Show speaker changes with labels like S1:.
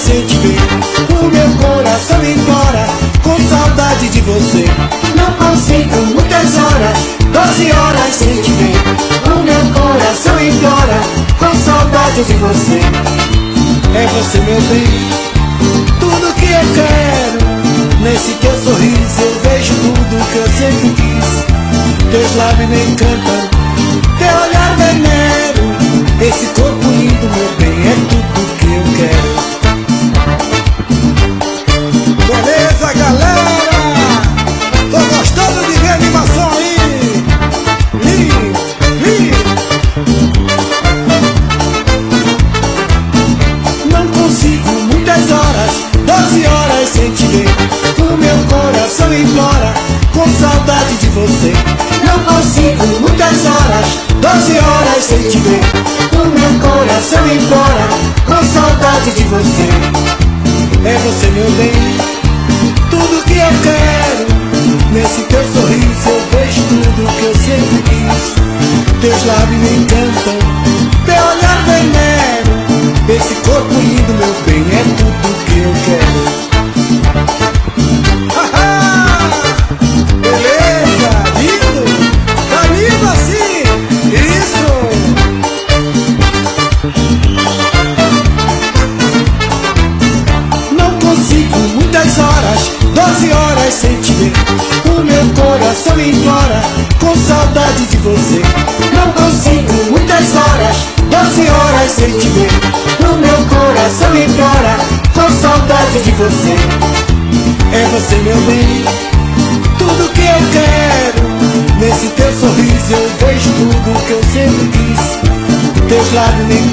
S1: sem te ver. O meu coração implora, com saudade de você.
S2: Não consigo muitas horas, 12 horas sem te ver. O meu coração implora, com saudade de você.
S1: É você, meu bem, tudo que eu quero. Nesse teu sorriso eu vejo tudo que eu sempre quis. Teus lábios me encantam, teu olhar venero. Esse corpo lindo, meu bem, é tudo que eu quero. Beleza, galera? Tô gostando de ver a animação aí. Lindo, lindo. Não consigo muitas horas, 12 horas sem te ver. O meu coração implora, com saudade de você.
S2: Não consigo muitas horas, 12 horas sem te ver. O meu coração implora, com saudade de você.
S1: É você, meu bem, tudo que eu quero. Nesse teu sorriso eu vejo tudo que eu sempre quis. Teus lábios me encantam, teu olhar venero. Esse corpo lindo, meu bem, é tudo que eu quero. Beleza, lindo, tá lindo assim, isso. Não consigo muitas horas, 12 horas sem te ver. O meu coração implora, com saudade de você.
S2: Não consigo muitas horas, 12 horas sem te ver. O meu coração implora, com saudade de você.
S1: É você, meu bem, tudo que eu quero. Nesse teu sorriso eu vejo tudo que eu sempre quis. Teus lábios me